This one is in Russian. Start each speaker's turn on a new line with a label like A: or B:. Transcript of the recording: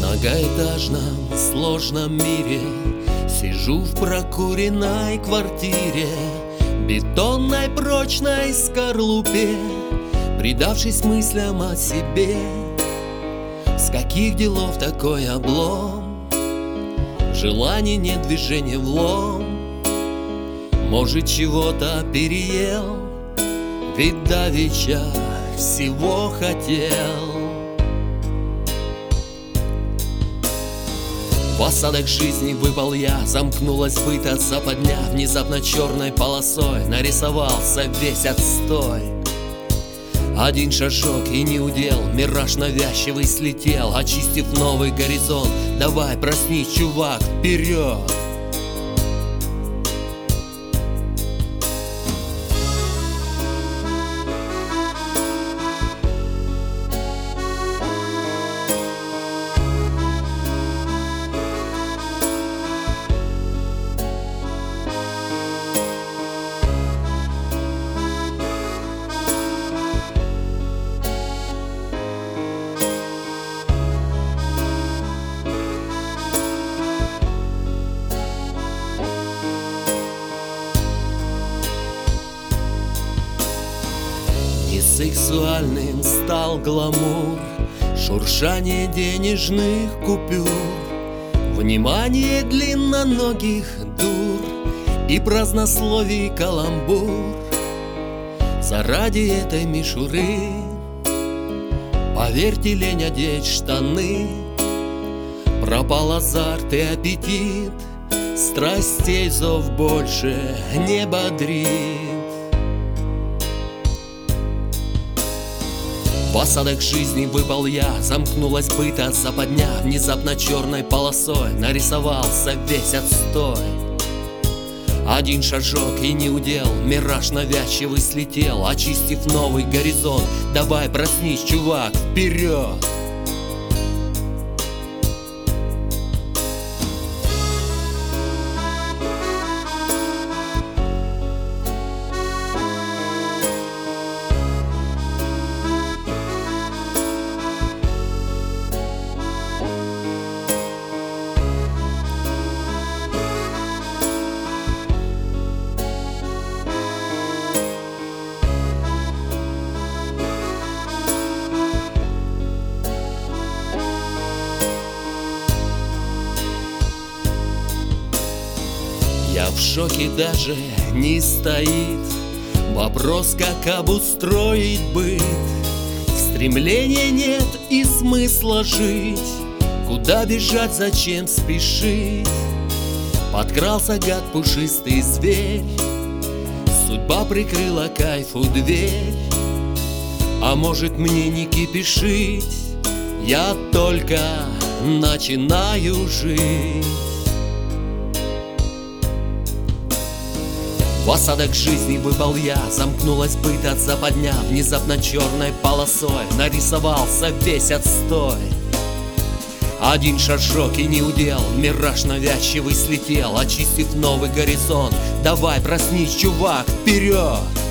A: многоэтажном сложном мире сижу в прокуренной квартире, бетонной прочной скорлупе, предавшись мыслям о себе. С каких делов такой облом? Желаний нет, движения влом. Может, чего-то переел, ведь давеча всего хотел. В осадок жизни выпал я, замкнулась быта западня, внезапно черной полосой нарисовался весь отстой. Один шажок и не удел, мираж навязчивый слетел, очистив новый горизонт. Давай, проснись, чувак, вперед! Сексуальным стал гламур, шуршание денежных купюр, внимание длинноногих дур и празднословий каламбур. Заради этой мишуры, поверьте, лень одеть штаны. Пропал азарт и аппетит, страстей зов больше не бодрит. В осадок жизни выпал я, замкнулась быта западня, внезапно черной полосой нарисовался весь отстой. Один шажок и не удел, мираж навязчивый слетел, очистив новый горизонт. Давай, проснись, чувак, вперед! Я в шоке, даже не стоит вопрос, как обустроить быт. Стремления нет и смысла жить, куда бежать, зачем спешить? Подкрался гад, пушистый зверь, судьба прикрыла кайфу дверь. А может, мне не кипишить, я только начинаю жить. В осадок жизни выпал я, замкнулась быта западня, внезапно черной полосой нарисовался весь отстой. Один шажок и не удел, мираж навязчивый слетел, очистив новый горизонт. Давай, проснись, чувак, вперед!